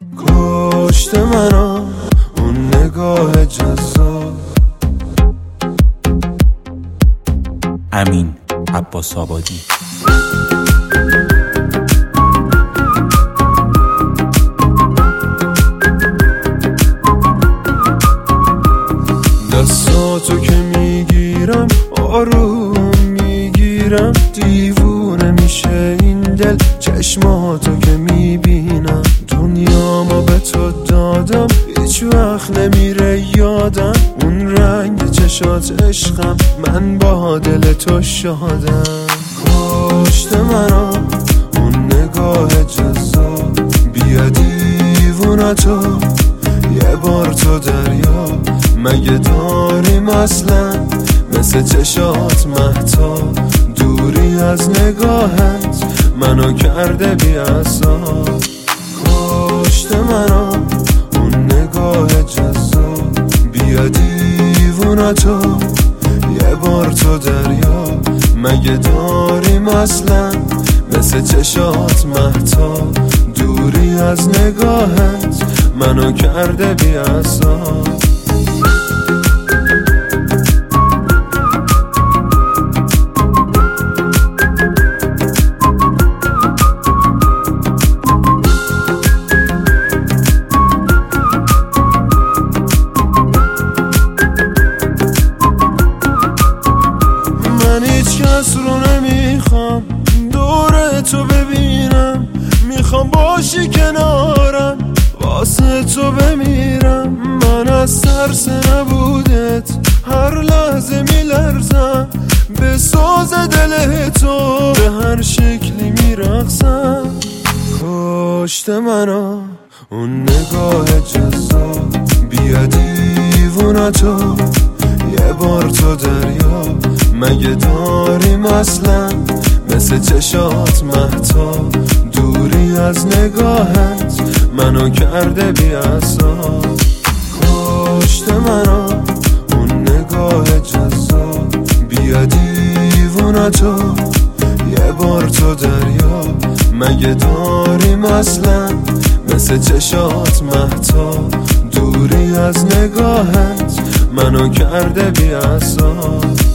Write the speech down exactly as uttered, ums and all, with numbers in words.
کشت منو اون نگاه جذاب. امین عباس آبادی. دستاتو که میگیرم آروم میگیرم، دیوونه میشه این دل چشماتو که میبینم. دنیامو به تو دادم هیچ وقت نمیره یادم، اون رنگ چشات عشقم، من با دل تو شادم. کشت منو اون نگاه جذاب، بیا دیوونتو یه بار تو دریا، مگه داریم اصلا مثل چشات مهتاب؟ دوری از نگاهت منو کرده بی‌عصاب. کشت منو اون نگاه جذاب، بیا دیوونتو یه بار تو دریا، مگه داریم اصلا مثل چشات مهتاب؟ دوری از نگاهت منو کرده بی‌عصاب. من هیچ کس رو نمیخوام دور تو ببینم، میخوام باشی کنارم واسه تو بمیرم. من از ترس نبودت هر لحظه میلرزم، به ساز دل تو به هر شکلی میرقصم. کشت منو اون نگاه جذاب، بیا دیوونتو یه بار تو دریا، مگه داریم اصلا مثل چشات مهتاب؟ دوری از نگاهت منو کرده بی‌عصاب. کشت منو اون نگاه جذاب، بیا دیوونتو یه بار تو دریا، مگه داریم اصلا مثل چشات مهتاب؟ دوری از نگاهت منو کرده بی‌عصاب.